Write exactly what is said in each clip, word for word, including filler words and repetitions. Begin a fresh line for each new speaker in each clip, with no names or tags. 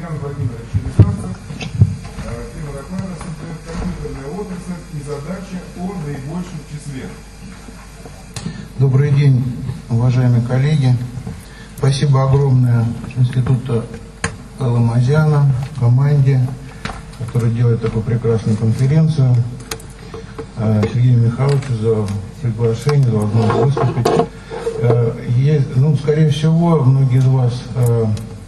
Ян Владимирович Елизарцев, фирма Рахманов, компьютерная отрасль и задача о наибольшем числе.
Добрый день, уважаемые коллеги. Спасибо огромное институту Аламазяна, команде, которая делает такую прекрасную конференцию, Сергею Михайловичу за приглашение, за возможность выступить. Есть, ну, скорее всего, многие из вас э,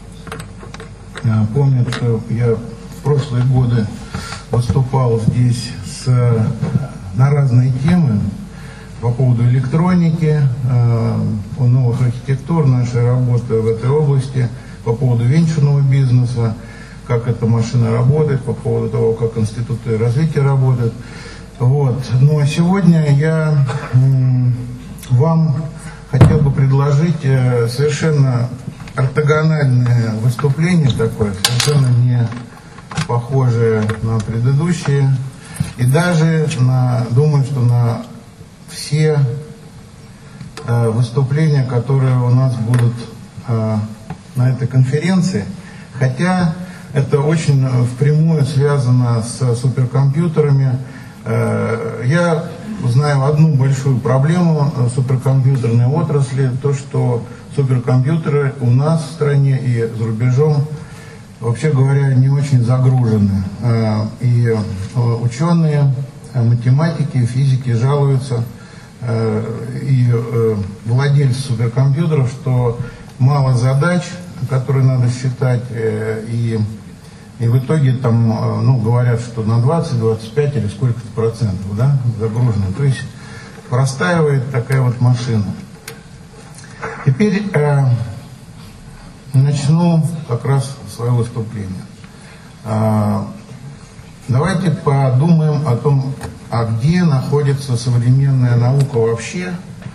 помнят, что я в прошлые годы выступал здесь с, на разные темы по поводу электроники, э, новых архитектур, нашей работы в этой области, по поводу венчурного бизнеса, как эта машина работает, по поводу того, как институты развития работают. Вот. Ну а сегодня я м, вам хотел бы предложить э, совершенно ортогональное выступление такое, совершенно не похожее на предыдущие. И даже на, думаю, что на все э, выступления, которые у нас будут э, на этой конференции. Хотя это очень впрямую связано с суперкомпьютерами. Э, я знаю одну большую проблему суперкомпьютерной отрасли, то, что суперкомпьютеры у нас в стране и за рубежом, вообще говоря, не очень загружены. И ученые, математики, физики жалуются, и владельцы суперкомпьютеров, что мало задач, которые надо считать, и И в итоге там, ну, говорят, что на двадцать, двадцать пять или сколько-то процентов, да, загружено. То есть простаивает такая вот машина. Теперь э, начну как раз свое выступление. Э, давайте подумаем о том, а где находится современная наука вообще.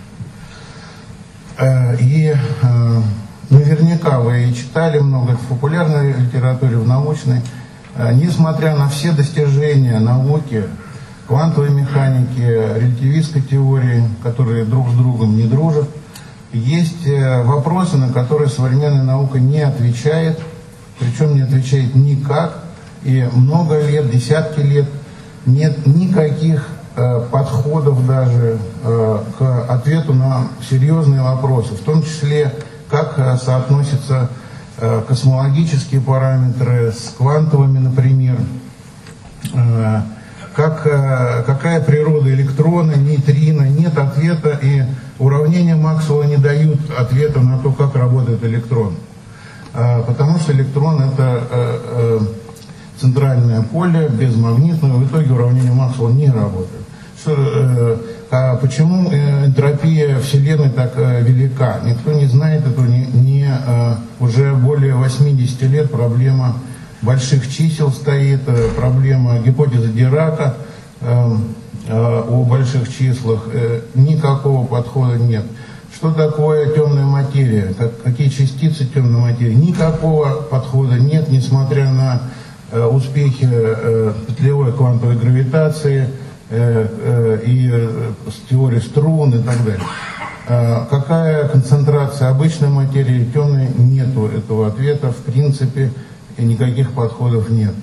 Э, и э, Наверняка вы читали много в популярной литературе, в научной. Несмотря на все достижения науки, квантовой механики, релятивистской теории, которые друг с другом не дружат, есть вопросы, на которые современная наука не отвечает, причем не отвечает никак, и много лет, десятки лет нет никаких подходов даже к ответу на серьезные вопросы, в том числе как соотносятся э, космологические параметры с квантовыми, например, э, как, э, какая природа электрона, нейтрино, нет ответа, и уравнения Максвелла не дают ответа на то, как работает электрон. Э, потому что электрон — это э, э, центральное поле, безмагнитное, в итоге уравнение Максвелла не работает. Что, э, а почему энтропия Вселенной так э, велика? Никто не знает этого, не, не, э, уже более восьмидесяти лет проблема больших чисел стоит, э, проблема гипотезы Дирака э, э, о больших числах, э, никакого подхода нет. Что такое темная материя? Как, какие частицы темной материи? Никакого подхода нет, несмотря на э, успехи э, петлевой квантовой гравитации, и с теорией струн и так далее. Какая концентрация обычной материи, темной, нету этого ответа, в принципе, и никаких подходов нет.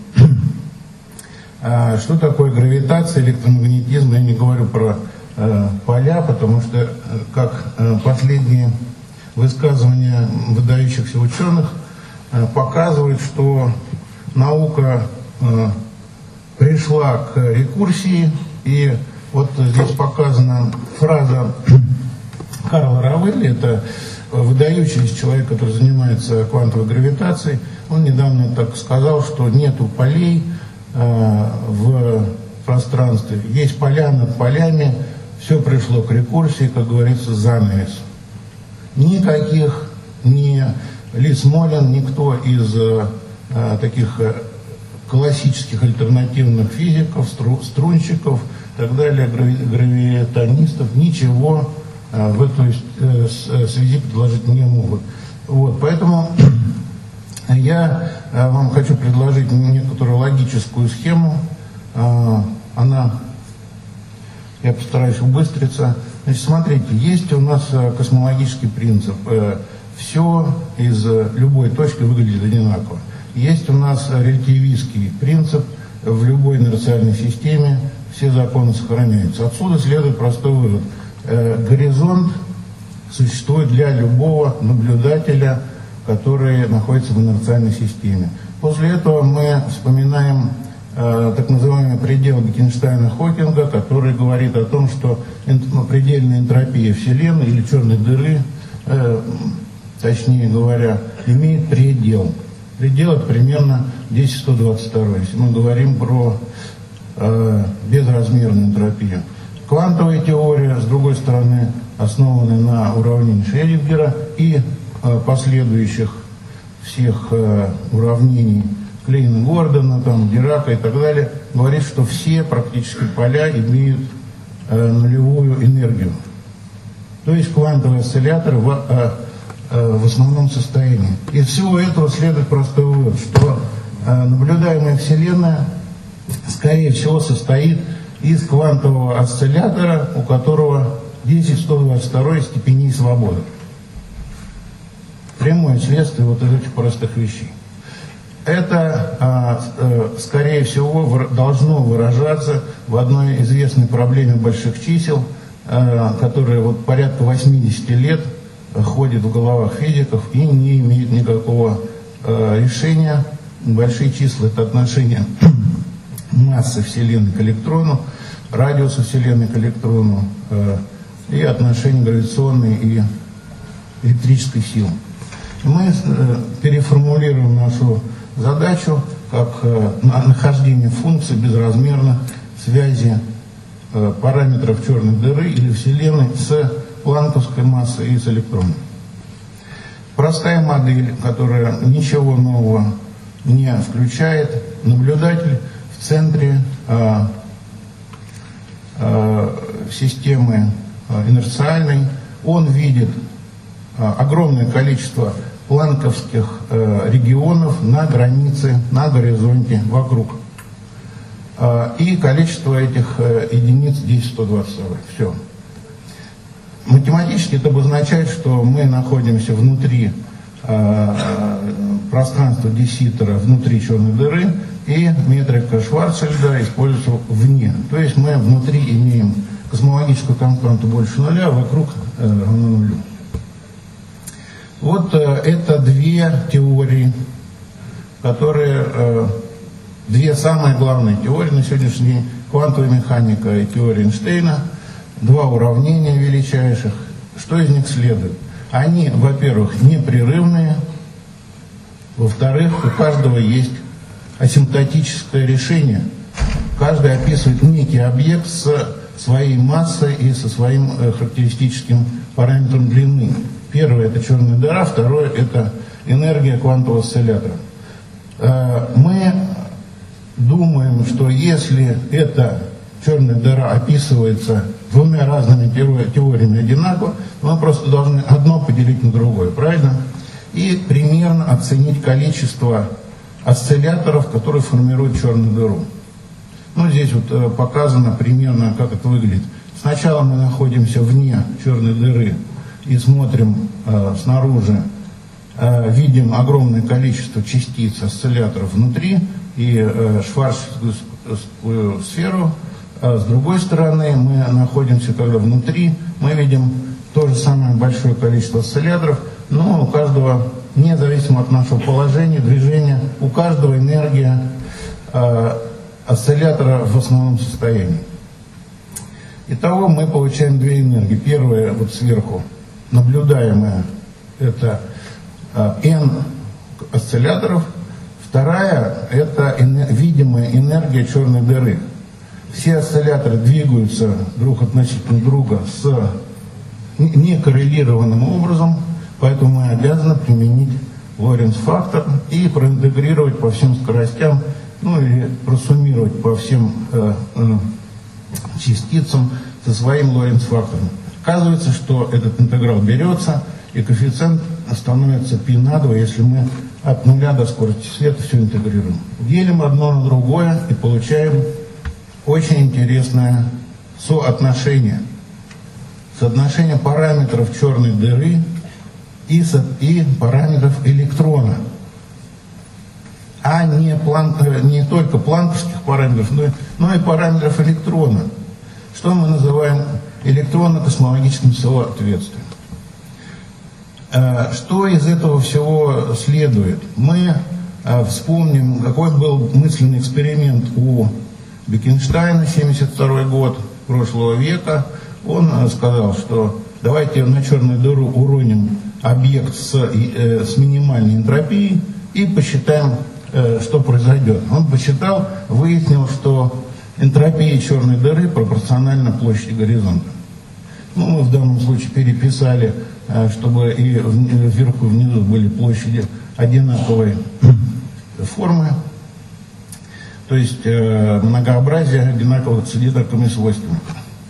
Что такое гравитация, электромагнетизм? Я не говорю про поля, потому что, как последние высказывания выдающихся ученых показывают, что наука пришла к рекурсии. И вот здесь показана фраза Карла Равелли, это выдающийся человек, который занимается квантовой гравитацией. Он недавно так сказал, что нету полей э, в пространстве, есть поля над полями, все пришло к рекурсии, как говорится, занавес. Никаких, ни Ли Смолин, никто из э, таких э, классических альтернативных физиков, стру, струнщиков и так далее, гравитонистов, ничего а, в этой э, связи предложить не могут. Вот, поэтому я а, вам хочу предложить некоторую логическую схему. А, она, я постараюсь убыстриться. Значит, смотрите, есть у нас космологический принцип. Все из любой точки выглядит одинаково. Есть у нас релятивистский принцип: в любой инерциальной системе все законы сохраняются. Отсюда следует простой вывод. Э, горизонт существует для любого наблюдателя, который находится в инерциальной системе. После этого мы вспоминаем э, так называемый предел Геккенштейна-Хокинга, который говорит о том, что эн, ну, предельная энтропия Вселенной или черной дыры, э, точнее говоря, имеет предел. Предел — это примерно десять в сто двадцать два, если мы говорим про э, безразмерную энтропию. Квантовая теория, с другой стороны, основана на уравнении Шрёдингера и э, последующих всех э, уравнений Клейна-Гордона, там, Дирака и так далее, говорит, что все практически поля имеют э, нулевую энергию. То есть квантовые осцилляторы в, э, э, в основном состоянии. Из всего этого следует простой вывод, что э, наблюдаемая Вселенная, скорее всего, состоит из квантового осциллятора, у которого десять в сто двадцать два степеней свободы. Прямое следствие вот этих простых вещей. Это, а, а, скорее всего, в, должно выражаться в одной известной проблеме больших чисел, а, которая вот порядка восьмидесяти лет ходит в головах физиков и не имеет никакого а, решения. Большие числа — это отношение массы Вселенной к электрону, радиуса Вселенной к электрону э, и отношение гравитационной и электрической силы. Мы э, переформулируем нашу задачу как э, нахождение функций безразмерных связи э, параметров черной дыры или Вселенной с планковской массой и с электроном. Простая модель, которая ничего нового не включает. Наблюдатель в центре э, э, системы э, инерциальной, он видит э, огромное количество планковских э, регионов на границе, на горизонте вокруг. Э, и количество этих э, единиц десять в сто двадцать два. Все. Математически это обозначает, что мы находимся внутри э, пространства Де-Ситера, внутри черной дыры, и метрика Шварцшильда используется вне. То есть мы внутри имеем космологическую константу больше нуля, а вокруг э, равно нулю. Вот э, это две теории, которые, э, две самые главные теории на сегодняшний день: квантовая механика и теория Эйнштейна, два уравнения величайших. Что из них следует? Они, во-первых, непрерывные, во-вторых, у каждого есть асимптотическое решение. Каждый описывает некий объект с своей массой и со своим э, характеристическим параметром длины. Первое — это черная дыра, второе — это энергия квантового осциллятора. Э, мы думаем, что если эта черная дыра описывается двумя разными теориями одинаково, мы просто должны одно поделить на другое, правильно? И примерно оценить количество осцилляторов, которые формируют черную дыру. Ну, здесь вот э, показано примерно, как это выглядит. Сначала мы находимся вне черной дыры и смотрим э, снаружи, э, видим огромное количество частиц осцилляторов внутри и э, шварцшильдовскую сферу. А с другой стороны, мы находимся, когда внутри, мы видим то же самое большое количество осцилляторов, но у каждого, независимо от нашего положения, движения, у каждого энергия э, осциллятора в основном состоянии. Итого мы получаем две энергии. Первая вот сверху, наблюдаемая, это э, n осцилляторов. Вторая — это эне- видимая энергия черной дыры. Все осцилляторы двигаются друг относительно друга с некоррелированным образом, поэтому мы обязаны применить Лоренц-фактор и проинтегрировать по всем скоростям, ну или просуммировать по всем э, э, частицам со своим Лоренц-фактором. Оказывается, что этот интеграл берется, и коэффициент становится π на два, если мы от нуля до скорости света все интегрируем. Делим одно на другое и получаем очень интересное соотношение. Соотношение параметров черной дыры и, со, и параметров электрона. а не, план, не только планковских параметров, но, но и параметров электрона, что мы называем электронно-космологическим соответствием. Что из этого всего следует? Мы вспомним, какой был мысленный эксперимент у Бекенштейна, семьдесят второй год прошлого века. Он сказал, что давайте на черную дыру уроним объект с, э, с минимальной энтропией и посчитаем, э, что произойдет. Он посчитал, выяснил, что энтропия черной дыры пропорциональна площади горизонта. Ну, мы в данном случае переписали, э, чтобы и вверху и внизу были площади одинаковой формы, то есть э, многообразие одинаковых с одинаковыми свойствами.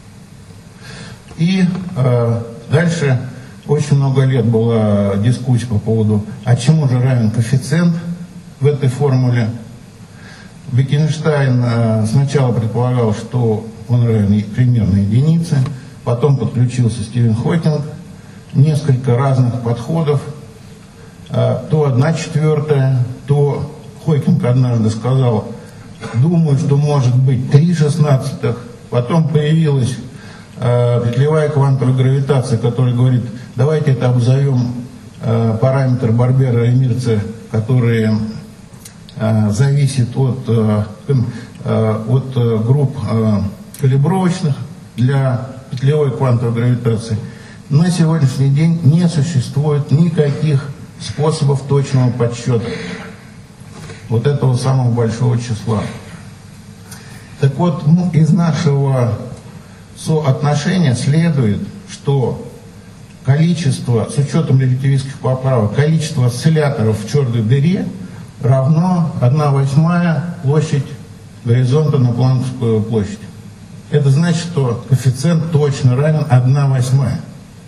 И э, дальше очень много лет была дискуссия по поводу, а чему же равен коэффициент в этой формуле. Бекенштейн э, сначала предполагал, что он равен примерно единице, потом подключился Стивен Хокинг, несколько разных подходов, э, то одна четвертая, то Хокинг однажды сказал, думаю, что может быть три шестнадцатых, потом появилась э, петлевая квантовая гравитация, которая говорит, давайте это обзовем э, параметр Барбера и Мирца, который э, зависит от, э, э, от э, групп э, калибровочных для петлевой квантовой гравитации. На сегодняшний день не существует никаких способов точного подсчета вот этого самого большого числа. Так вот, ну, из нашего соотношения следует, что количество, с учетом релятивистских поправок, количество осцилляторов в черной дыре равно одна восьмая площадь горизонта на Планковскую площадь. Это значит, что коэффициент точно равен одна восьмая.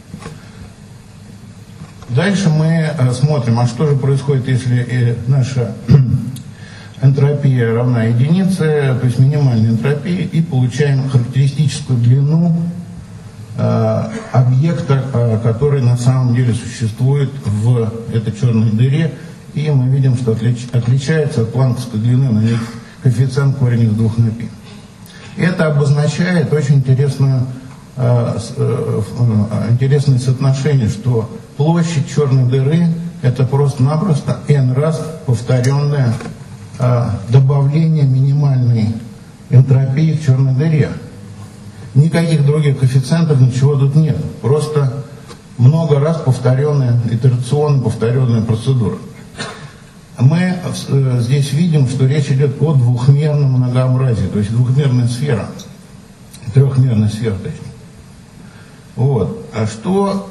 Дальше мы смотрим, а что же происходит, если наша энтропия равна единице, то есть минимальной энтропии, и получаем характеристическую длину э, объекта, э, который на самом деле существует в этой черной дыре, и мы видим, что отлич, отличается от планковской длины на них коэффициент корень из двух на пи. Это обозначает очень интересную, э, э, э, интересное соотношение, что площадь черной дыры – это просто-напросто n раз повторенное э, добавление минимальной энтропии к черной дыре. Никаких других коэффициентов, ничего тут нет. Просто много раз повторенная, итерационно повторенная процедура. Мы э, здесь видим, что речь идет о двухмерном многообразии, то есть двухмерная сфера, трехмерная сфера, точнее. Вот. А что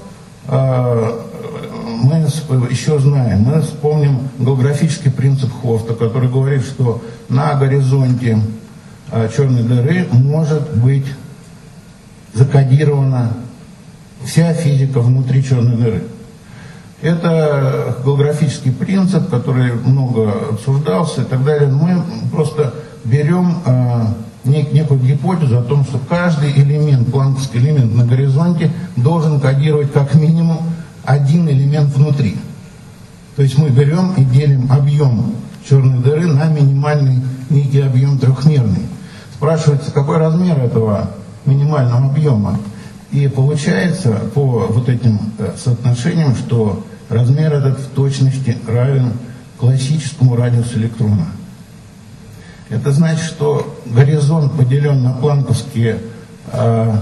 мы еще знаем? Мы вспомним голографический принцип Хофта, который говорит, что на горизонте черной дыры может быть закодирована вся физика внутри черной дыры. Это голографический принцип, который много обсуждался и так далее. Мы просто берем нек- некую гипотезу о том, что каждый элемент, планковский элемент на горизонте должен кодировать как минимум один элемент внутри. То есть мы берем и делим объем черной дыры на минимальный некий объем трехмерный. Спрашивается, какой размер этого минимального объема. И получается по вот этим соотношениям, что размер этот в точности равен классическому радиусу электрона. Это значит, что горизонт поделен на планковские э,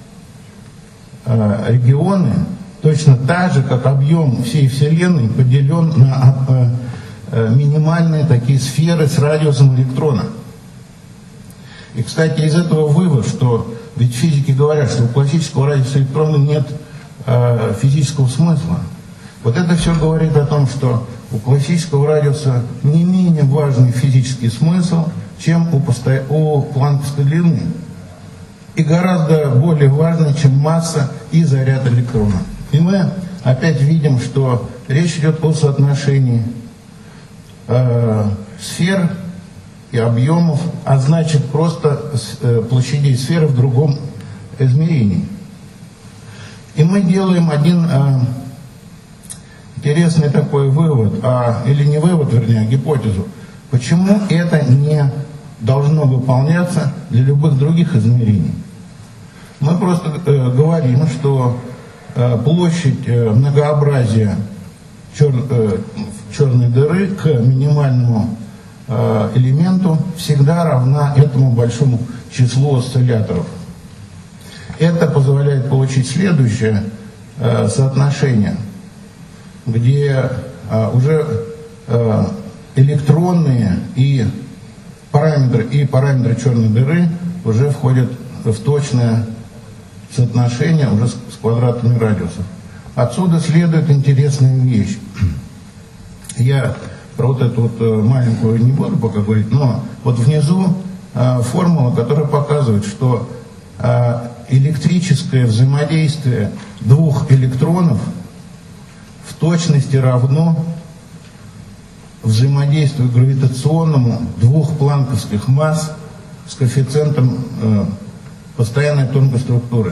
э, регионы точно так же, как объем всей Вселенной поделен на э, э, минимальные такие сферы с радиусом электрона. И, кстати, из этого вывод, что ведь физики говорят, что у классического радиуса электрона нет э, физического смысла. Вот это все говорит о том, что у классического радиуса не менее важный физический смысл, чем у, посто... у планковской длины. И гораздо более важный, чем масса и заряд электрона. И мы опять видим, что речь идет о соотношении э, сфер и объемов, а значит просто э, площадей сферы в другом измерении. И мы делаем один э, интересный такой вывод, а, или не вывод, вернее, а гипотезу. Почему это не должно выполняться для любых других измерений? Мы просто э, говорим, что э, площадь э, многообразия чер, э, черной дыры к минимальному э, элементу всегда равна этому большому числу осцилляторов. Это позволяет получить следующее э, соотношение, где э, уже э, электронные и параметры, и параметры черной дыры уже входят в точное соотношение уже с, с квадратами радиусов. Отсюда следует интересная вещь. Я про вот эту вот маленькую не буду пока говорить, но вот внизу э, формула, которая показывает, что э, электрическое взаимодействие двух электронов в точности равно взаимодействию гравитационному двух планковских масс с коэффициентом э, постоянной тонкой структуры.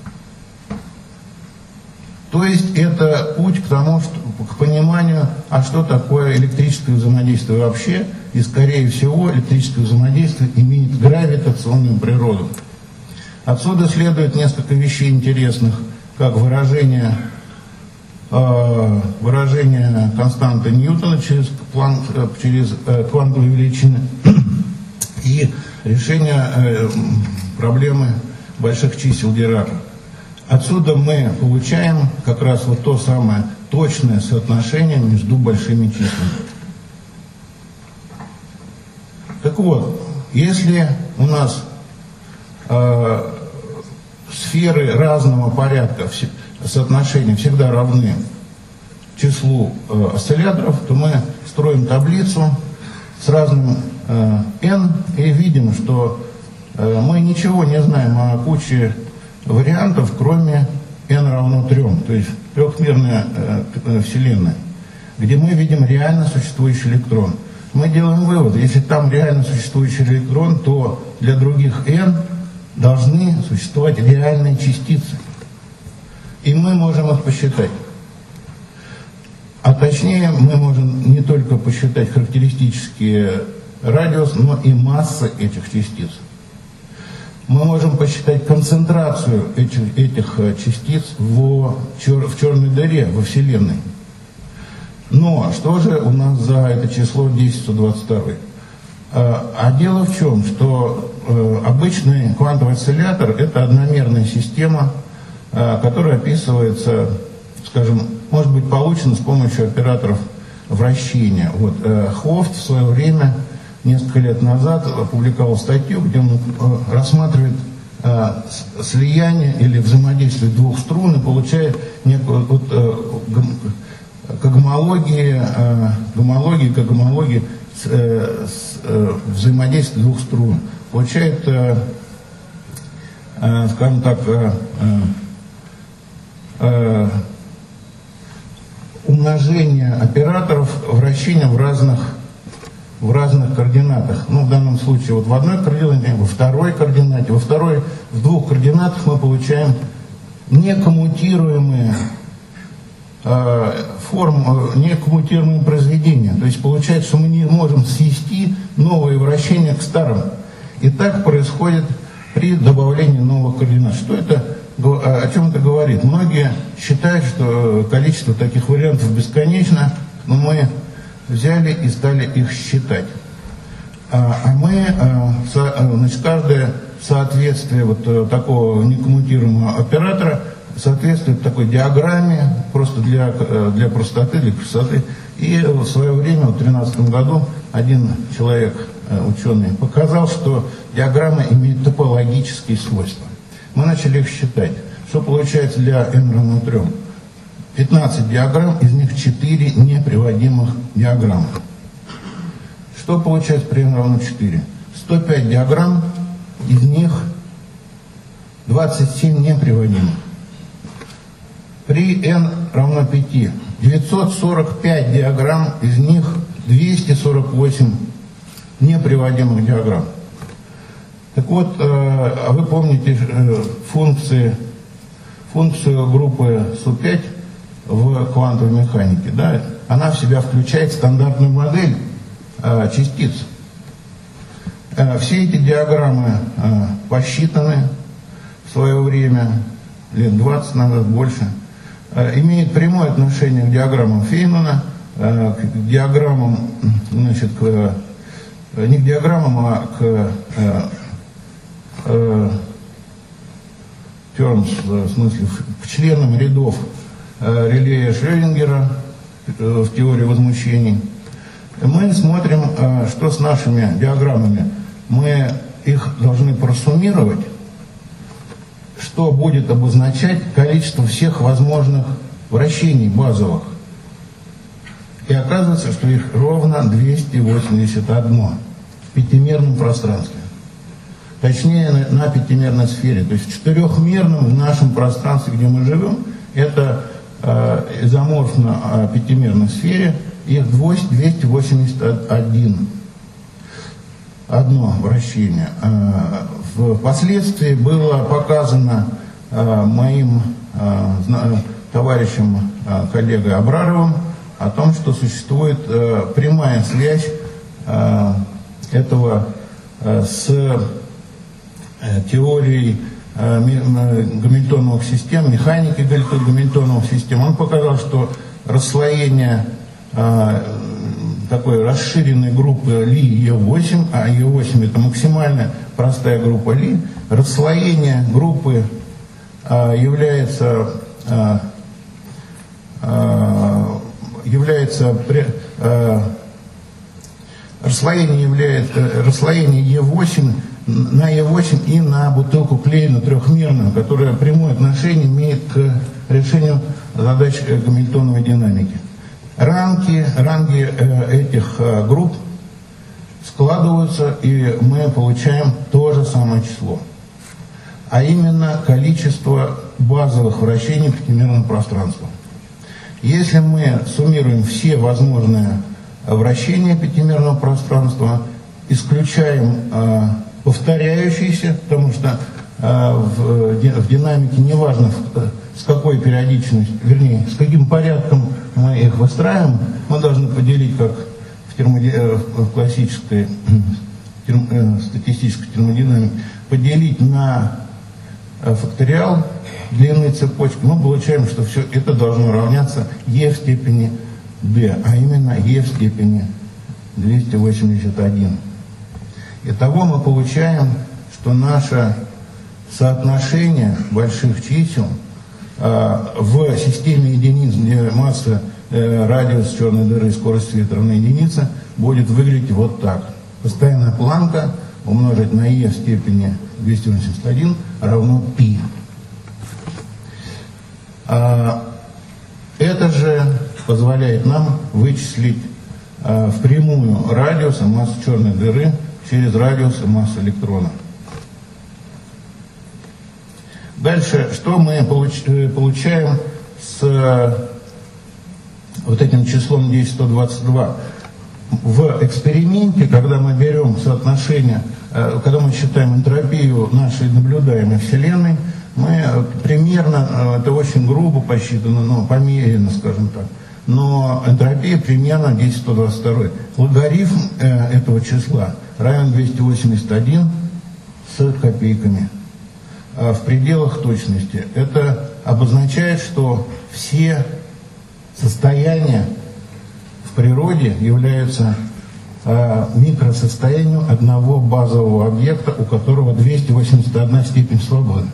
То есть это путь к тому, что, к пониманию, а что такое электрическое взаимодействие вообще, и скорее всего электрическое взаимодействие имеет гравитационную природу. Отсюда следует несколько вещей интересных, как выражение выражение константы Ньютона через, план, через э, квантовые величины и решение э, проблемы больших чисел Дирака. Отсюда мы получаем как раз вот то самое точное соотношение между большими числами. Так вот, если у нас э, сферы разного порядка, соотношения всегда равны числу э, осцилляторов, то мы строим таблицу с разным э, n и видим, что э, мы ничего не знаем о куче вариантов, кроме n равно трем, то есть трехмерная э, вселенная, где мы видим реально существующий электрон. Мы делаем вывод, если там реально существующий электрон, то для других n должны существовать реальные частицы. И мы можем их посчитать. А точнее, мы можем не только посчитать характеристический радиус, но и массы этих частиц. Мы можем посчитать концентрацию этих, этих частиц в, чер, в черной дыре, во Вселенной. Но что же у нас за это число десять в сто двадцать два? А дело в чем, что обычный квантовый осциллятор – это одномерная система, которая описывается, скажем, может быть получена с помощью операторов вращения. Вот, Хофт в свое время, несколько лет назад, опубликовал статью, где он рассматривает слияние или взаимодействие двух струн и получает некую вот, к гомологии, гомологии, к гомологии с, с, взаимодействия двух струн. Получает, скажем так, умножение операторов вращения в разных, в разных координатах. Ну, в данном случае вот в одной координате, во второй координате, во второй, в двух координатах мы получаем некоммутируемые э, формы, некоммутируемые произведения. То есть получается, что мы не можем свести новые вращения к старым. И так происходит при добавлении новых координат. Что это? О чем это говорит? Многие считают, что количество таких вариантов бесконечно, но мы взяли и стали их считать. А, а мы, значит, каждое соответствие вот такого некоммутируемого оператора соответствует такой диаграмме, просто для, для простоты, для красоты. И в свое время, в две тысячи тринадцатом году, один человек, ученый, показал, что диаграмма имеет топологические свойства. Мы начали их считать. Что получается для n равно трем? пятнадцать диаграмм, из них четыре неприводимых диаграммы. Что получается при n равно четыре? сто пять диаграмм, из них двадцать семь неприводимых. При n равно пяти девятьсот сорок пять диаграмм, из них двести сорок восемь неприводимых диаграмм. Так вот, э, вы помните э, функции, функцию группы Су пять в квантовой механике, да? Она в себя включает стандартную модель э, частиц. Э, все эти диаграммы э, посчитаны в свое время, лет двадцать назад, больше, э, имеют прямое отношение к диаграммам Фейнмана, э, к диаграммам, значит, к, э, не к диаграммам, а к э, э, terms, в смысле, к членам рядов э, релея Шрёдингера э, в теории возмущений. Мы смотрим, э, что с нашими диаграммами. Мы их должны просуммировать, что будет обозначать количество всех возможных вращений базовых. И оказывается, что их ровно двести восемьдесят один в пятимерном пространстве. Точнее, на, на пятимерной сфере. То есть в четырехмерном в нашем пространстве, где мы живем, это э, изоморфно э, пятимерной сфере, их двести восемьдесят один. Одно вращение. Э, впоследствии было показано э, моим э, товарищем, э, коллегой Абраровым о том, что существует э, прямая связь э, этого э, с теорией э, гамильтоновых систем, механики гамильтоновых систем. Он показал, что расслоение э, такой расширенной группы Ли Е восемь, а Е восемь это максимально простая группа Ли, расслоение группы э, является, э, э, является э, расслоение является расслоение Е восемь на Е восемь и на бутылку Клейна трехмерную, которая прямое отношение имеет к решению задач гамильтоновой динамики. Ранги, ранги э, этих э, групп складываются, и мы получаем то же самое число, а именно количество базовых вращений в пятимерном пространстве. Если мы суммируем все возможные вращения пятимерного пространства, исключаем э, повторяющиеся, потому что э, в, в динамике неважно с какой периодичностью, вернее, с каким порядком мы их выстраиваем, мы должны поделить, как в, термоди... в классической терм... э, статистической термодинамике, поделить на факториал длинной цепочки, мы получаем, что все это должно равняться Е в степени d, а именно Е в степени двести восемьдесят один. Итого мы получаем, что наше соотношение больших чисел э, в системе единиц, где масса, э, радиус черной дыры и скорость света равны единице, будет выглядеть вот так. Постоянная планка умножить на Е в степени двести восемьдесят один равно π. А, это же позволяет нам вычислить а, впрямую радиус и массу черной дыры через радиус и массу электрона. Дальше, что мы получ, получаем с а, вот этим числом десять сто двадцать два? В эксперименте, когда мы берем соотношение, а, когда мы считаем энтропию нашей наблюдаемой Вселенной, мы примерно, это очень грубо посчитано, но померено, скажем так, но энтропия примерно десять сто двадцать два. Логарифм э, этого числа равен двести восемьдесят один с копейками э, в пределах точности. Это обозначает, что все состояния в природе являются э, микросостоянием одного базового объекта, у которого двести восемьдесят одна степень свободы.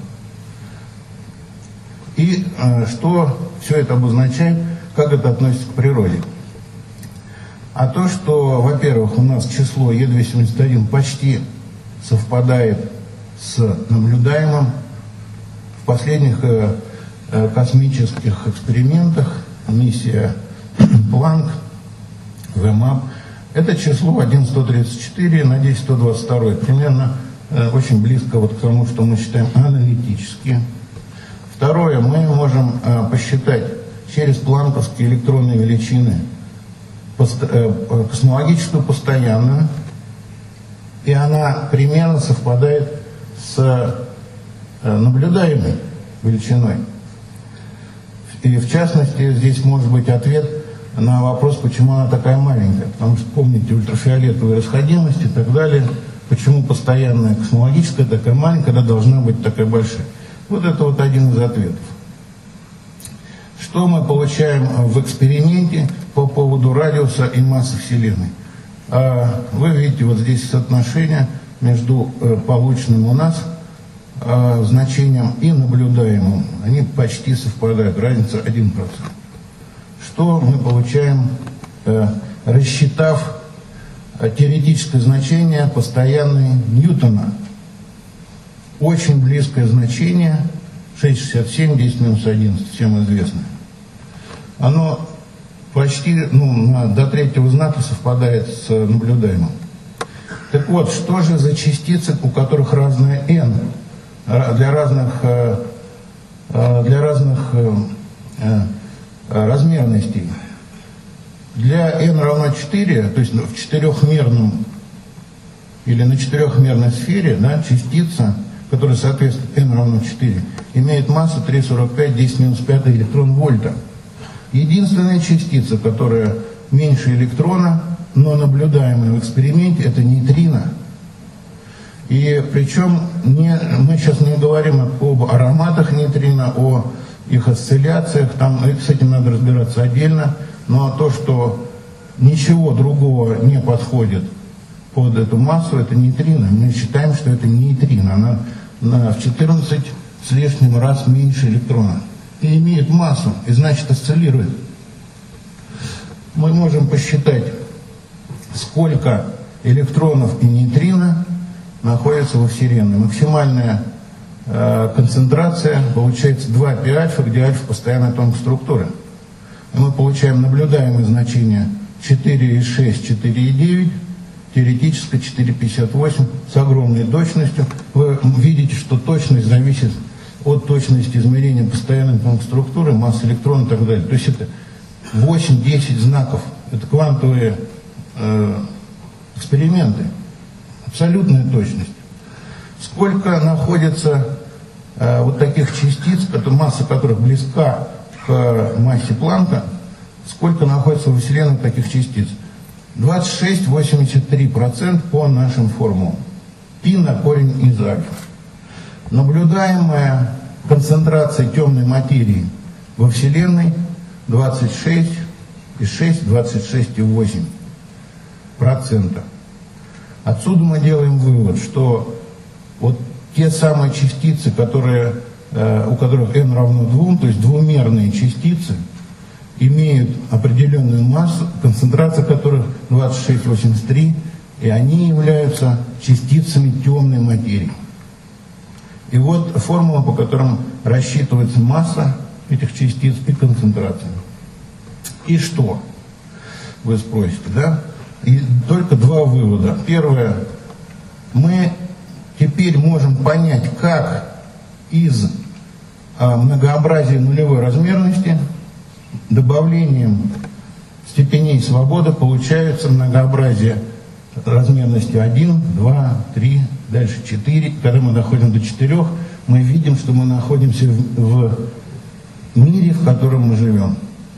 И э, что все это обозначает, как это относится к природе? А то, что, во-первых, у нас число Е двести восемьдесят один почти совпадает с наблюдаемым в последних э, э, космических экспериментах, миссия Планк, ВМАП, это число один сто тридцать четыре на десять сто двадцать два, примерно э, очень близко вот к тому, что мы считаем аналитически. Второе, мы можем э, посчитать через планковские электронные величины пост, э, космологическую постоянную, и она примерно совпадает с э, наблюдаемой величиной. И в частности, здесь может быть ответ на вопрос, почему она такая маленькая. Потому что, помните, ультрафиолетовая расходимость и так далее. Почему постоянная космологическая такая маленькая, когда должна быть такая большая. Вот это вот один из ответов. Что мы получаем в эксперименте по поводу радиуса и массы Вселенной? Вы видите вот здесь соотношение между полученным у нас значением и наблюдаемым. Они почти совпадают, разница один процент. Что мы получаем, рассчитав теоретическое значение постоянной Ньютона? Очень близкое значение, шесть целых шестьдесят семь, десять минус одиннадцать, всем известно. Оно почти ну, на, до третьего знака совпадает с наблюдаемым. Так вот, что же за частицы, у которых разная n, для разных, для разных размерностей? Для n равно четыре, то есть в четырехмерном или на четырехмерной сфере, да, частица, которая соответствует n равно четыре, имеет массу три целых сорок пять, десять минус пять электрон-вольта. Единственная частица, которая меньше электрона, но наблюдаемая в эксперименте, это нейтрино. И причем не, мы сейчас не говорим об ароматах нейтрино, о их осцилляциях, там с этим надо разбираться отдельно, но то, что ничего другого не подходит под эту массу, это нейтрино. Мы считаем, что это нейтрино, она на, в четырнадцать с лишним раз меньше электрона. И имеет массу, и значит осциллирует. Мы можем посчитать, сколько электронов и нейтрино находится во Вселенной. Максимальная э, концентрация получается два пи альфа, где альфа постоянная тонкая структура. И мы получаем наблюдаемые значения четыре и шесть, четыре и девять, теоретически четыре целых пятьдесят восемь с огромной точностью. Вы видите, что точность зависит от точности измерения постоянной тонкой структуры, массы электрона и так далее. То есть это восемь-десять знаков. Это квантовые э, эксперименты. Абсолютная точность. Сколько находится э, вот таких частиц, масса которых близка к массе Планка, сколько находится во Вселенной таких частиц? двадцать шесть целых восемьдесят три сотых процента по нашим формулам. Пи на корень из альфа. Наблюдаемая концентрация темной материи во Вселенной двадцать шесть и шесть, двадцать шесть и восемь процента. Отсюда мы делаем вывод, что вот те самые частицы, которые, э, у которых n равно двум, то есть двумерные частицы, имеют определенную массу, концентрация которых двадцать шесть целых восемьдесят три, и они являются частицами темной материи. И вот формула, по которым рассчитывается масса этих частиц и концентрация. И что? Вы спросите, да? И только два вывода. Первое. Мы теперь можем понять, как из а, многообразия нулевой размерности добавлением степеней свободы получается многообразие размерности один, два, три, дальше четыре. Когда мы доходим до четырёх, мы видим, что мы находимся в, в мире, в котором мы живем.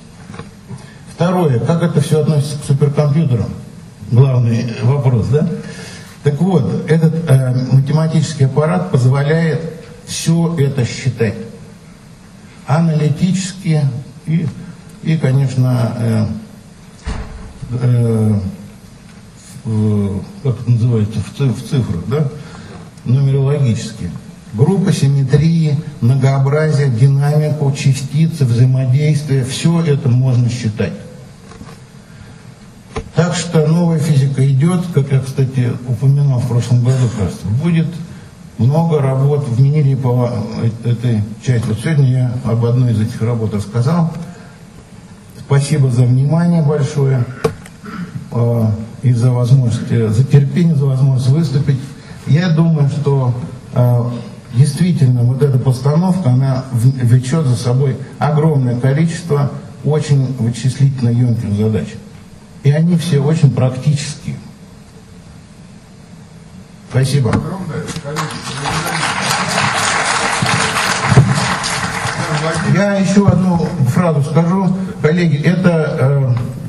Второе. Как это все относится к суперкомпьютерам? Главный вопрос, да? Так вот, этот э, математический аппарат позволяет все это считать. Аналитически и, и конечно, э, э, в, как это называется, в, циф, в цифрах, да? Нумерологически. Группа, симметрии, многообразие, динамику, частицы, взаимодействие, все это можно считать. Так что новая физика идет, как я, кстати, упоминал в прошлом году, кажется, будет много работ в мире по этой части. Вот сегодня я об одной из этих работ рассказал. Спасибо за внимание большое э, и за возможность, за терпение, за возможность выступить. Я думаю, что э, действительно вот эта постановка, она влечет за собой огромное количество очень вычислительно емких задач. И они все очень практические. Спасибо. Я еще одну фразу скажу. Коллеги, это... Э,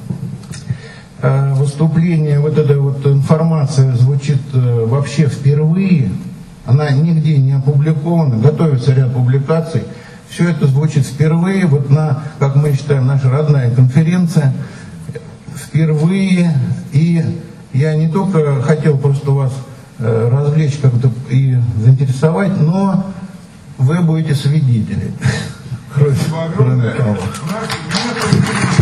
э, выступление, вот эта вот информация звучит э, вообще впервые, она нигде не опубликована, готовится ряд публикаций, все это звучит впервые, вот на, как мы считаем, наша родная конференция, впервые, и я не только хотел просто вас э, развлечь как-то и заинтересовать, но вы будете свидетели.
Спасибо огромное. У нас нет